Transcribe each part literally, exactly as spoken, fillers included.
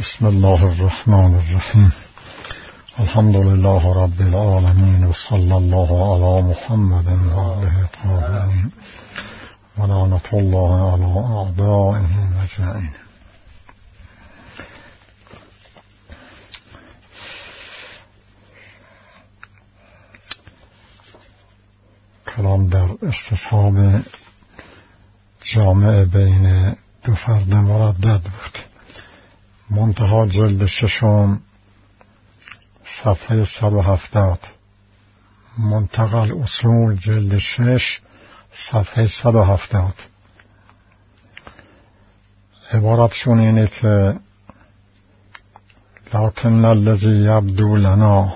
بسم الله الرحمن الرحیم. الحمد لله رب العالمین و صلی الله علی محمد و آله الطاهرین و لعنة الله علی اعدائهم اجمعین. کلام در استصحاب جامع بین دو فرد مردد بود. منتها جلد ششم صفحه صد و هفتاد، منتقل اصول جلد شش صفحه صد و هفتاد. عبارتشون اینه که لکن الذی یبدو لنا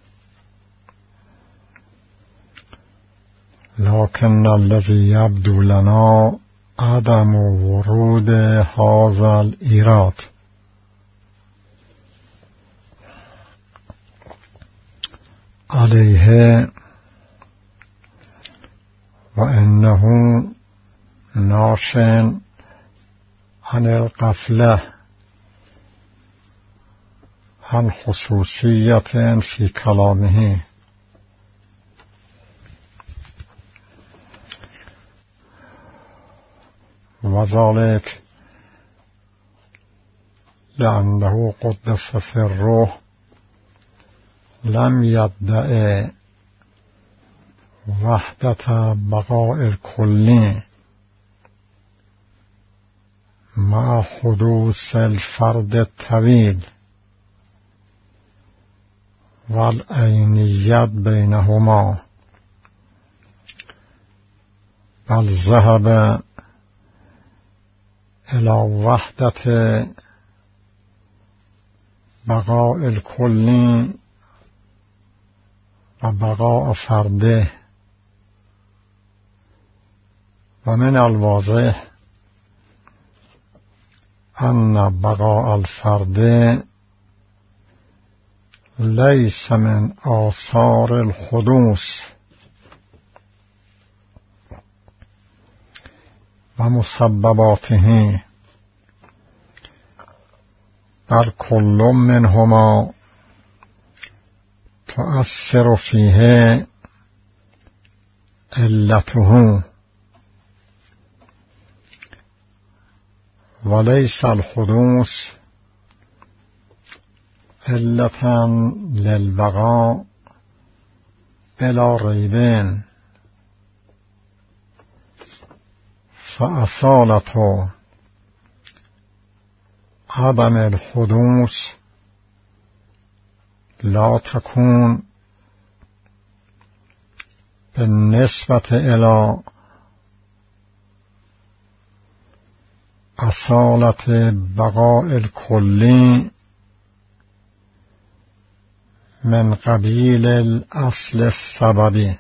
لکن الذی یبدو لنا عدم ورود هذا الایراد علیه و انه ناشن عن الغفله عن خصوصیت فی کلامه. وذلك لأنه قدس سره لم يدع وحدة بقاء الكل مع حدوث الفرد الطويل والعينيات بينهما، بل ذهب إلى وحدة بقاء الكل و بقاء فرده. و من الواضح أن بقاء الفرد ليس من آثار الحدوث و مسبباته، بل كل منهما تؤثر فيه علته وليس الحدوث علة للبقاء بلا ريب. فأصالة عدم الحدوث لا تكون بالنسبة إلى أصالة بقاء الكل من قبيل الأصل السببي.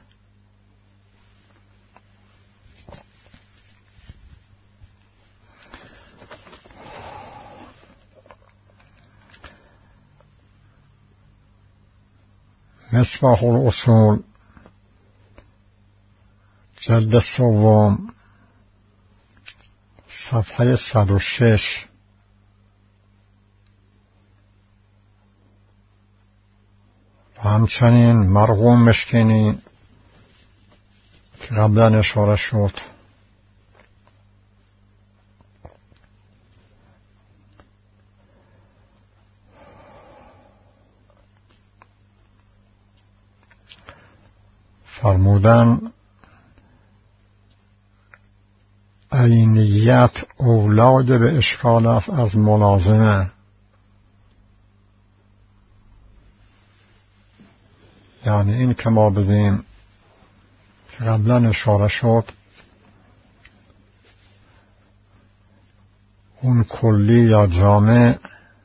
مصباح الأصول جلد سوم صفحه صد و شش. و همچنین مرقوم مشکینی که قبلا اشاره شد. فرمودن عینیت اولاد به اشکال است از ملازمه، یعنی این که ما بدیم که قبلا اشاره شد اون کلی یا جامع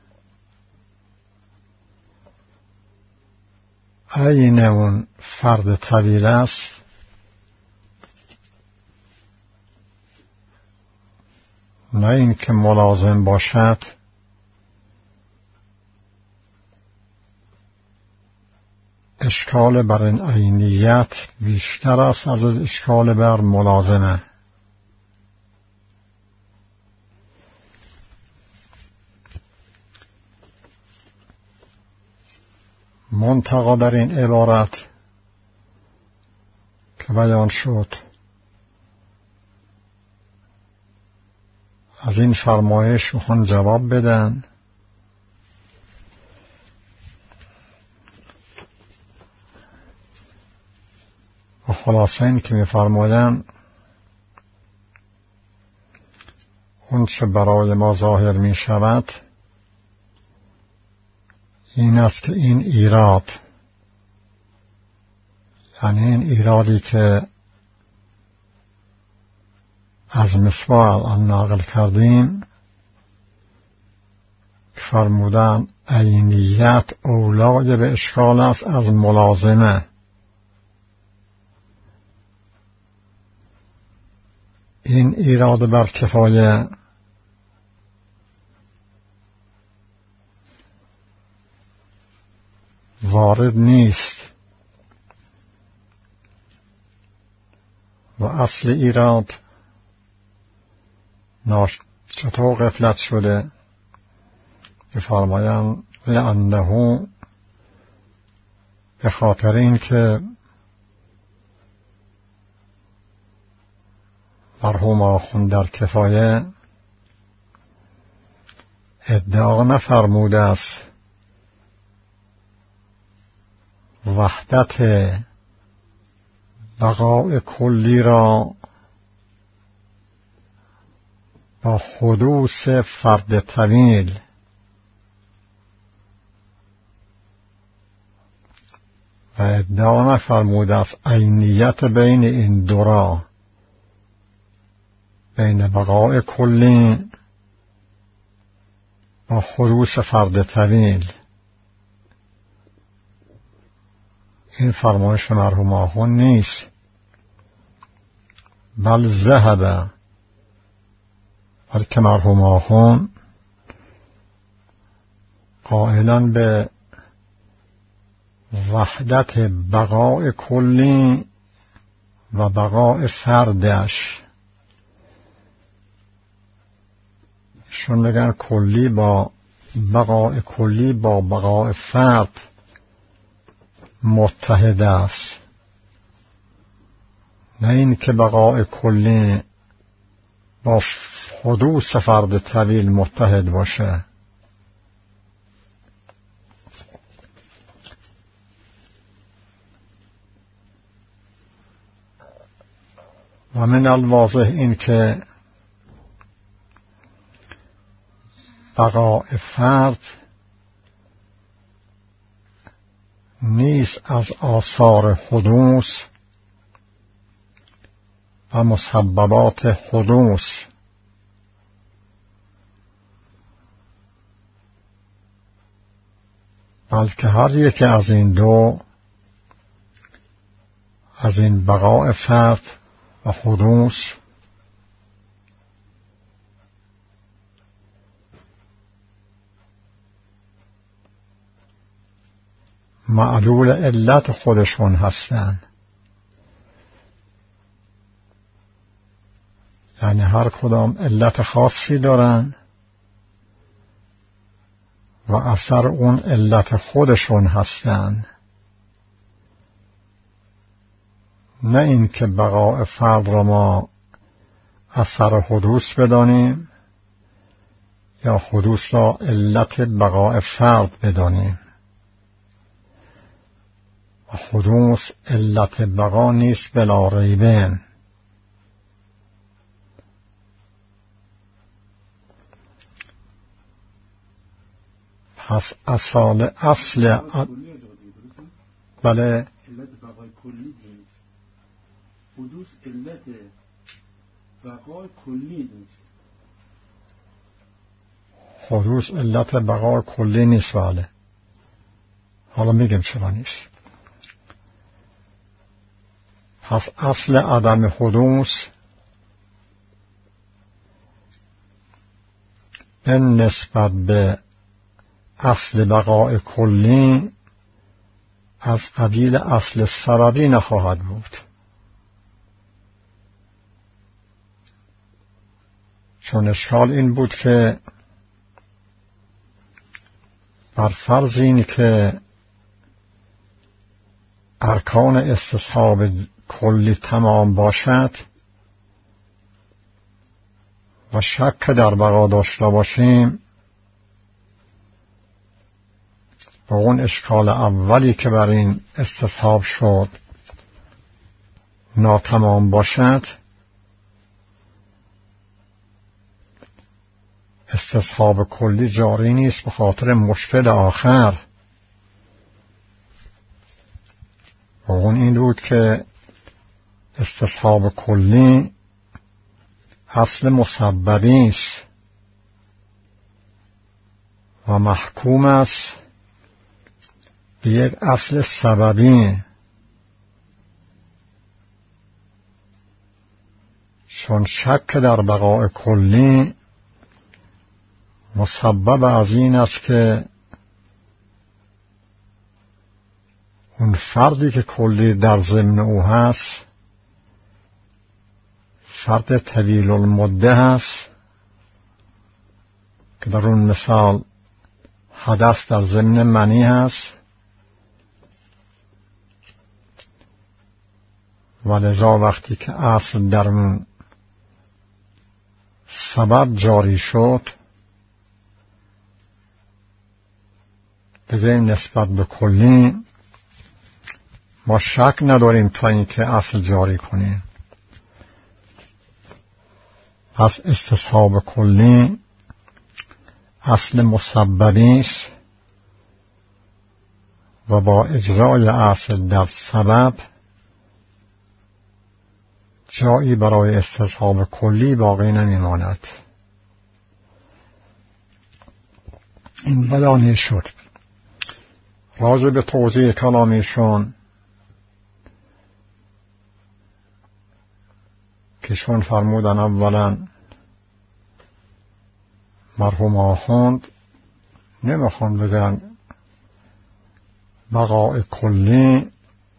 عین اون فرد طویل است، نه این که ملازم باشد. اشکال بر این عینیت بیشتر است از اشکال بر ملازمه. منتقا در این عبارت که بیان شد از این فرمایش میخوان جواب بدن و خلاصه این که میفرمایند اون چه برای ما ظاهر می شود این است که این ایراد، یعنی این ایرادی که از مصباح الان نقل کردیم که فرمودن عینیت اولای به اشکال است از ملازمه. این ایراد بر کفایه وارد نیست و اصل ایراد چطور غفلت شده می‌فرمایند لأنه به خاطر این که مرحوم آخوند در کفایه ادعا نفرموده است وحدت بقاء کلی را با حدوث فرد طویل و ادعا نفرموده است عینیت بین این دو را، بین بقاء کلی با حدوث فرد طویل. این فرمایش مرحوم آخوند نیست، بل ذهب، بلکه مرحوم آخوند قائلاً به وحدت بقاء کلی و بقاء فردش. شون میگن کلی با بقاء کلی با بقاء فرد متحد است، نه این که بقاء کلی با حدوث فرد طویل متحد باشه. و من الواضح این که بقاء فرد نیست از آثار حدوث و مسببات حدوث، بلکه هر یک از این دو، از این بقاء فرد و حدوث، معلول علت خودشون هستند. یعنی هر کدام علت خاصی دارن و اثر اون علت خودشون هستند، نه این که بقاء فرد را ما اثر حدوث بدانیم یا حدوث را علت بقاء فرد بدانیم. و حدوث علت بقا نیست بلا ریبین. پس اصال اصل بله علت بقای کلی نیست، حدوث علت بقای کلی نیست. حدوث علت بقای کلی نیست. بله حالا میگم چرا نیست. پس اصل عدم حدوث به نسبت به اصل بقای کلی از قبیل اصل سببی نخواهد بود، چون اشکال این بود که بر فرض این که ارکان استصحاب کلی تمام باشد و شک در بقا داشته باشیم، و اون اشکال اولی که بر این استصحاب شد ناتمام باشد، استصحاب کلی جاری نیست به خاطر مشکل آخر، و اون این بود که استصحاب کلی اصل مسببی است و محکوم است به یک اصل سببی، چون شک در بقاء کلی مسبب از این است که اون فردی که کلی در ضمن او هست فرد طویل المده هست که در اون مثال حدث در ضمن منی هست، و لذا وقتی که اصل در اون سبب جاری شد دیگه نسبت به کلی ما شک نداریم تا اینکه اصل جاری کنیم. پس استصحاب کلی اصل مسببی است و با اجرای اصل در سبب جایی برای استصحاب کلی باقی نمیماند. این بیانی شد. راجع به توضیح کلامیشون که شون فرمودن اولا مرحوم آخوند نمیخوان بگن بقاء کلی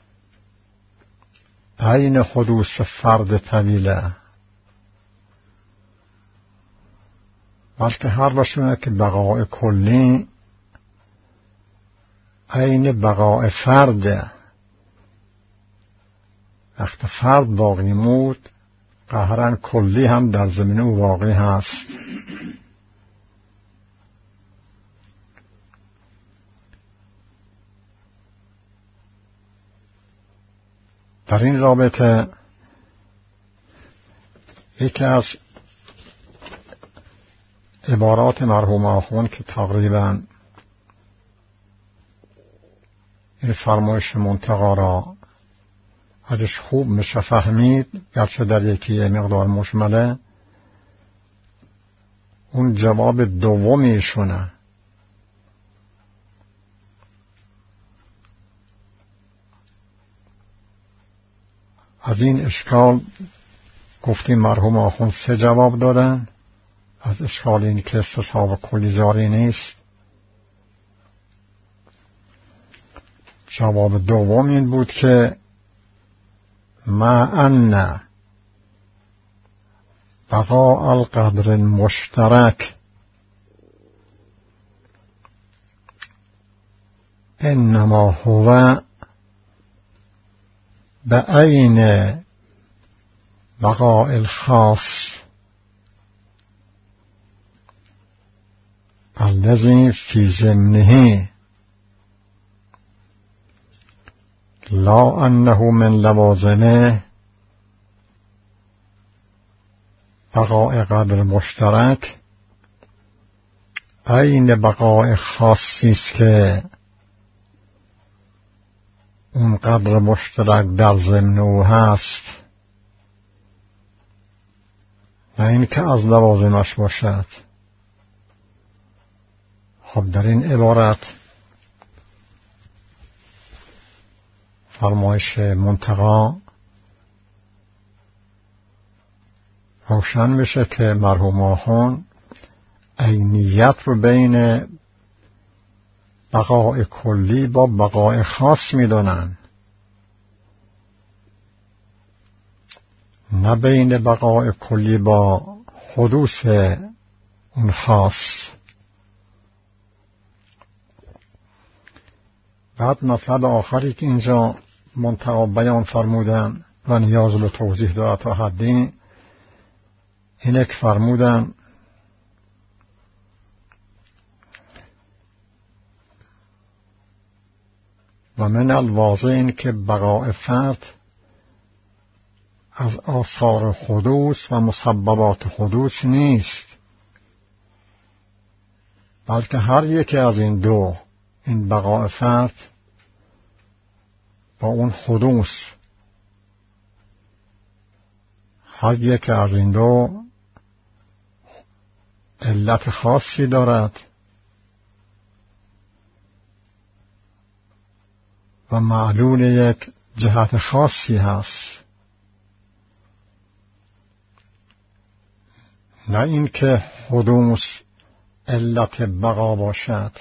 عین حدوث فرد طویله، بلکه هر باشونه که بقاء کلی عین بقاء فرد، وقت فرد باقی مود قهرن کلی هم در زمین او واقعی هست. در این رابطه یکی از عبارات مرحوم آخوند که تقریبا این فرمایش منتقا را ازش خوب میشه فهمید، گرچه در یکی مقدار مشمله، اون جواب دومیشونه. از این اشکال گفتیم مرحوم آخوند سه جواب دادن. از اشکال این که استصحاب کلی جاری نیست، جواب دوم این بود که ما ان بقاء القدر المشترک انما هو بعین بقاء الخاص الذي في ضمنه لا انه من لوازمه بقاء قدر مشترک عین بقاء خاصی است که اون قدر مشترک در ضمن او هست، نه اینکه از لوازمش باشد. خب در این عبارت فرمایش منتقا روشن میشه که مرحوم آخوند عینیت رو بین بقاء کلی با بقاء خاص میدونن، نه بین بقاء کلی با حدوث اون خاص. بعد مطلب آخری که اینجا منتها بیان فرمودن و نیاز به توضیح دارد تا حدی، اینه که فرمودن و من الواضح این که بقاء فرد از آثار حدوث و مسببات حدوث نیست، بلکه هر یکی از این دو، این بقاء فرد با اون حدوث، هر یکی از این دو علت خاصی دارد و معلول یک جهت خاصی هست، نه اینکه حدوث علت بقا باشد.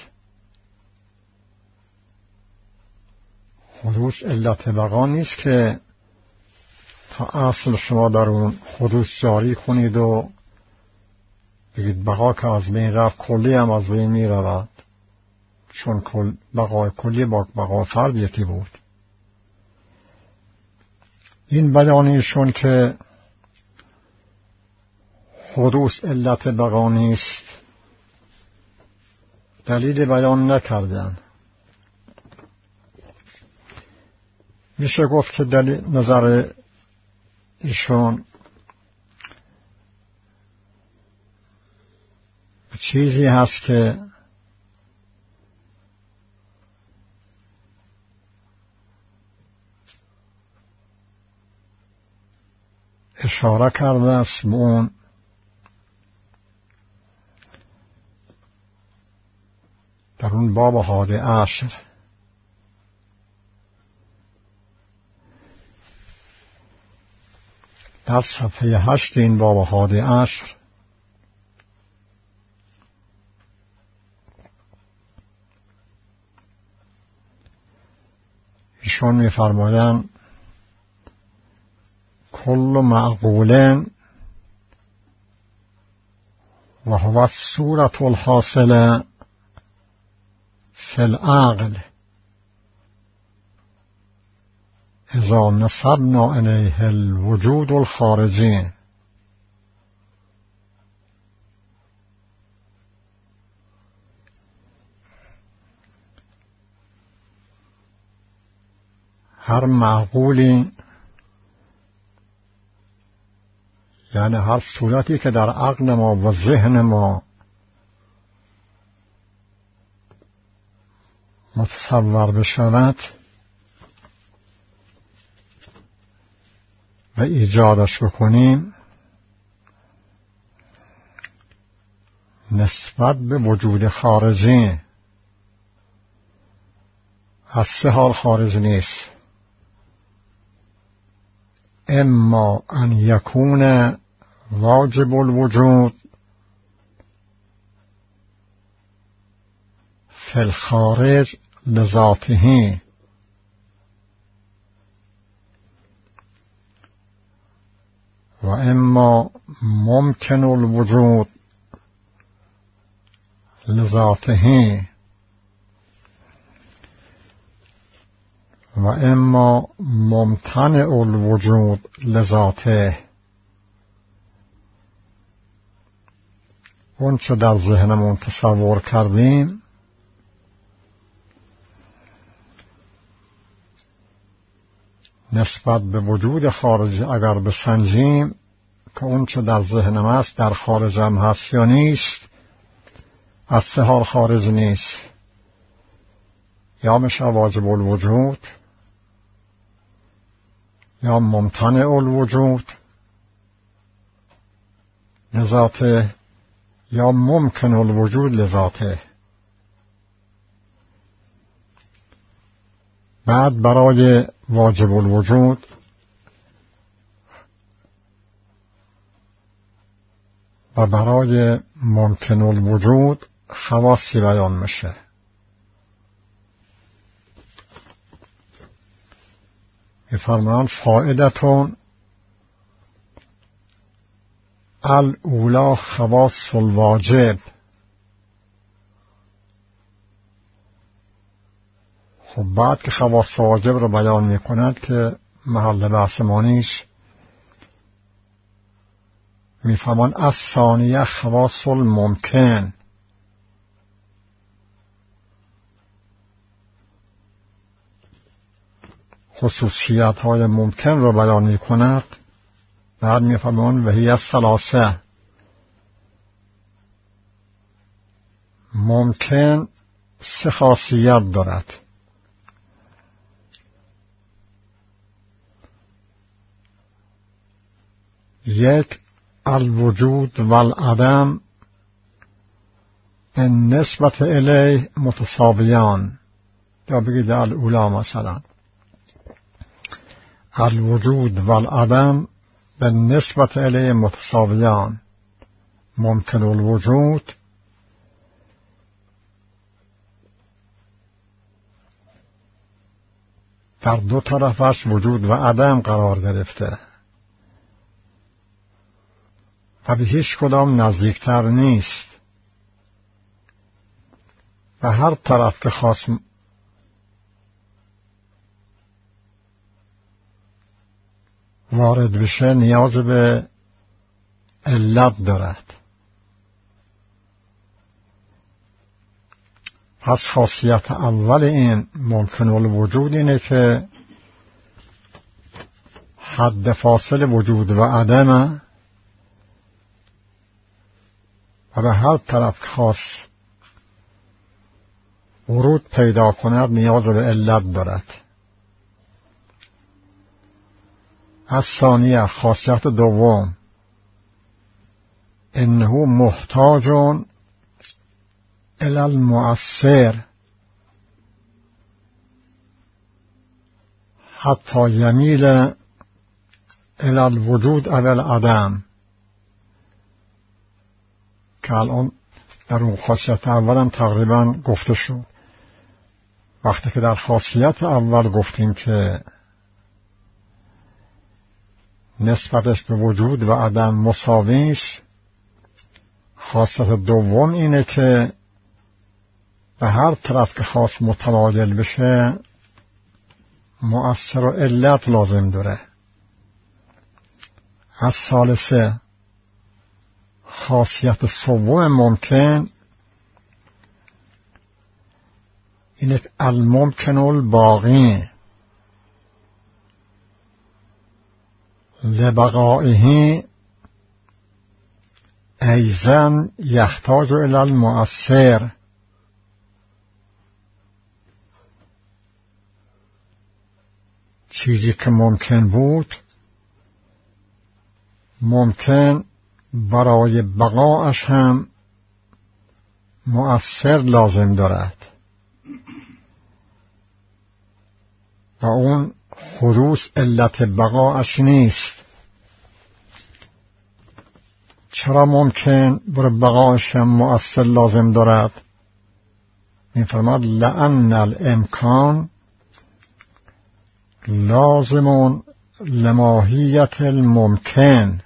حدوث علت بقا نیست که تا اصل شما در اون حدوث جاری کنید و بگید بقا که از بین رفت کلی هم از بین می رود، چون کل بقای کلی با بقای فرد یکی بود. این بیانیشون که حدوث علت بقا نیست دلیل بیان نکردن. میشه گفت که دلیل نظر ایشون چیزی هست که اشاره کرده است به اون در اون باب هادی عشر. در صفحه هشت این باب هادی عشر ایشون می فرمایند کل معقول و هو الصورة الحاصلة في العقل اذا نسبنا الیه الوجود الخارجی. هر معقولی یعنی هر صورتی که در عقل ما و ذهن ما متصور بشود و ایجادش بکنیم نسبت به وجود خارجی از سه حال خارج نیست. اما ان یکون واجب الوجود فی الخارج لذاته و اما ممکن الوجود لذاته و اما ممتنع الوجود لذاته. اون چه در ذهنمون تصور کردیم نسبت به وجود خارجی اگر بسنجیم که اون چه در ذهنم است در خارجم هست یا نیست، از سه حال خارج نیست. یا میشه واجب الوجود، یا ممتنع الوجود لذاته، یا ممکن الوجود لذاته. بعد برای واجب الوجود و برای ممکن الوجود خواصی بیان میشه. میفرمایند فائدتون الاولی خواص الواجب خب بعد که خواص واجب رو بیان می کند که محل بحث ما نیست، می فرمان از ثانیه خواص الممکن، خصوصیت های ممکن رو بیان می کند. بعد می فرمان وهی الثلاثه، ممکن سه خاصیت دارد. یک، الوجود و العدم به نسبت الیه متساویان، یا بگید الاولا مثلا الوجود و العدم به نسبت الیه متساویان. ممکن الوجود در دو طرفش وجود و عدم قرار گرفته و به هیچ کدام نزدیکتر نیست و هر طرف که خواست وارد بشه نیاز به علت دارد. پس خاصیت اول این ممکن الوجود اینه که حد فاصل وجود و عدمه و به هر طرف خاص ورود پیدا کند نیاز به علت دارد. از ثانیه خاصیت دوم انه محتاج الی المؤثر حتی یمیل الی الوجود الی العدم، که الان در اون خاصیت اولم تقریبا گفته شد. وقتی که در خاصیت اول گفتیم که نسبتش به وجود و عدم مساوی است، خاصیت دوم اینه که به هر طرف که خواست متمایل بشه مؤثر و علت لازم داره. از ثالثه خاصیت سوم ممکن اینه که الممکن الباقی لبقائه ایضا یحتاج الی المؤثر. چیزی که ممکن بود ممکن برای بقایش هم مؤثر لازم دارد و اون حدوث علت بقایش نیست. چرا ممکن برای بقایش هم مؤثر لازم دارد؟ می‌فرماد لأن الامکان لازم لماهیت الممکن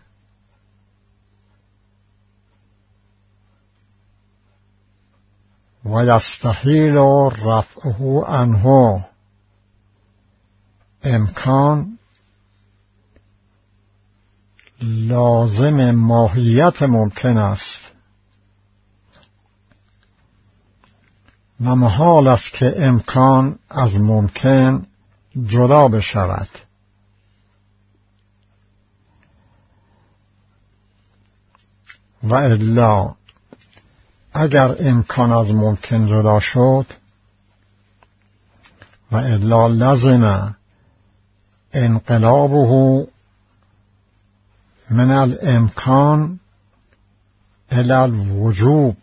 و یستحیل رفعه عنه. امکان لازم ماهیت ممکن است و محال است که امکان از ممکن جدا بشود. و الا اگر امکان از ممکن جدا شد و الا لازم انقلابه من الامکان الى الوجوب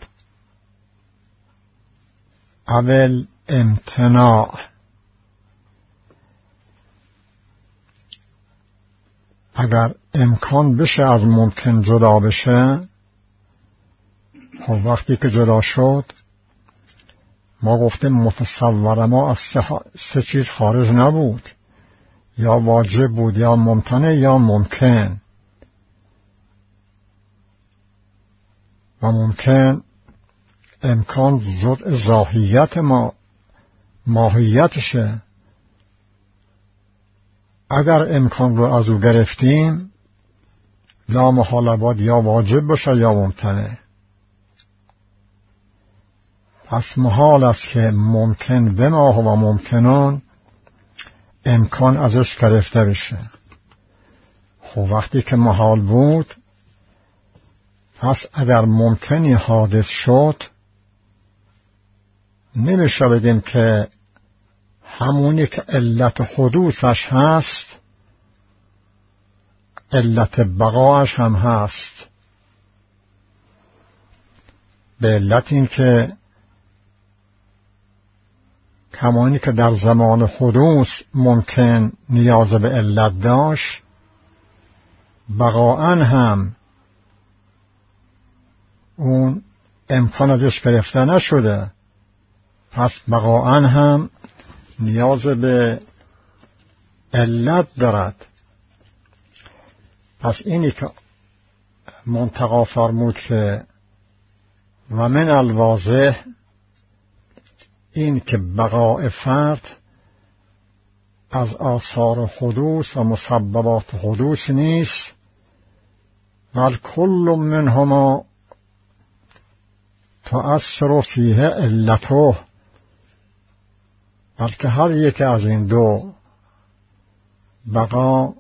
او الامتناع. اگر امکان بشه از ممکن جدا بشه، خب وقتی که جدا شد ما گفتیم متصور ما از سه چیز خارج نبود، یا واجب بود یا ممتنع یا ممکن. و ممکن امکان جزء ذاهیت ما ماهیتشه. اگر امکان رو از او گرفتیم لا محاله باید یا واجب باشه یا ممتنع. پس محال است که ممکن به ما و ممکنون امکان ازش گرفته بشه. خب وقتی که محال بود، پس اگر ممکنی حادث شد نمیشه بگیم که همونی که علت حدوثش هست علت بقاش هم هست. به علت این که همانی که در زمان حدوث ممکن نیاز به علت داشت، بقاءً هم اون امکان ازش گرفته نشده، پس بقاءً هم نیاز به علت دارد. پس اینی که منتقی فرمود که و من الواضح این که بقاء فرد از آثار حدوث و مسببات حدوث نیست، بل کل منهما تؤثر فیه علته، بلکه هر یک از این دو بقا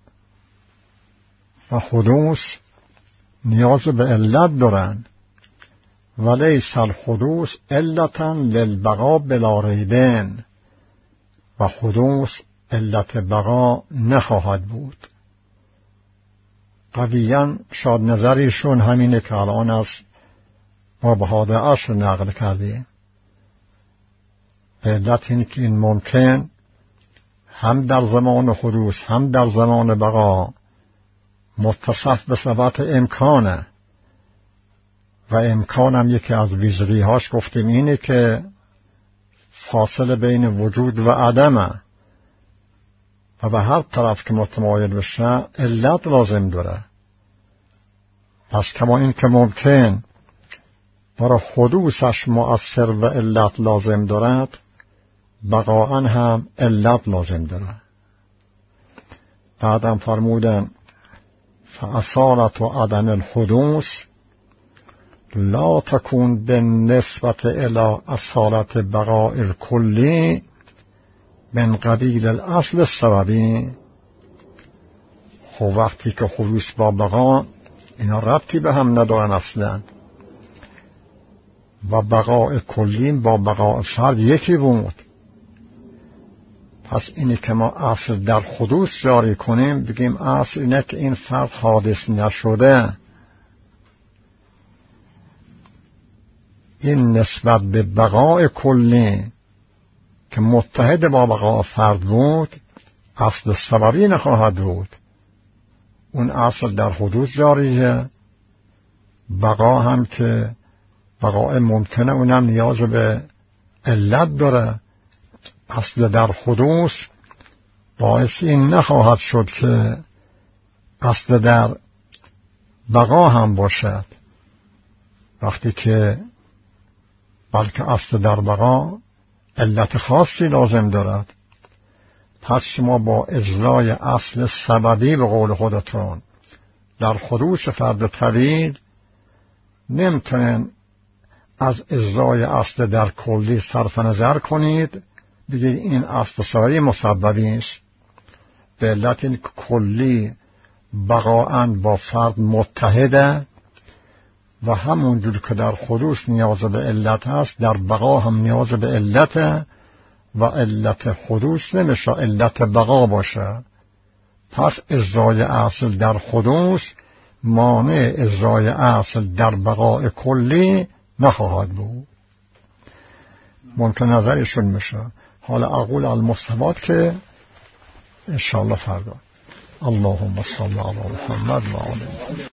و حدوث نیاز به علت دارند. ولیس الحدوث علتا للبقا بلا ریبین، و حدوث علت بقا نخواهد بود. قویاً شاید نظریشون همینه که الان از باب هاده عشر نقل کردیم. به علت این که این ممکن هم در زمان حدوث هم در زمان بقا متصف به صفت امکانه، و امکانم یکی از ویژگی هاش گفتیم اینه که فاصله بین وجود و عدمه، و به هر طرف که متمایل بشه علت لازم داره. پس کما این که ممکن برای حدوثش مؤثر و علت لازم دارد، بقاءً هم علت لازم داره. بعدم فرمودن فاصالت و عدم الحدوث لا تكون بالنسبة الى اصالت بقاء الكلی من قبیل الاصل السببی. خب وقتی که حدوث با بقا اینا ربطی به هم ندارن اصلا، و بقاء کلی با بقاء فرد یکی بود. پس اینی که ما اصل در حدوث جاری کنیم بگیم اصل اینه که این فرد حادث نشده، این نسبت به بقاء کلی که متحد با بقاء فرد بود اصل سببی نخواهد بود. اون اصل در حدوث جاریه، بقا هم که بقاء ممکنه اونم نیاز به علت داره. اصل در حدوث باعث این نخواهد شد که اصل در بقا هم باشد، وقتی که بلکه اصل در بقا علت خاصی لازم دارد. پس شما با اجرای اصل سببی به قول خودتون در حدوث فرد پدید نمیتونن از اجرای اصل در کلی صرف نظر کنید بگید این اصل سببی مسببی است. به علت این کلی بقاءً با فرد متحده، و همونجور که در حدوث نیاز به علت هست در بقا هم نیاز به علت، و علت حدوث نمیشه علت بقا باشه. پس اجرای اصل در حدوث مانع اجرای اصل در بقاء کلی نخواهد بود. ممکن نظرشون میشه. حالا اقول المستحبات که انشاءالله فردا. اللهم صل علی محمد و آله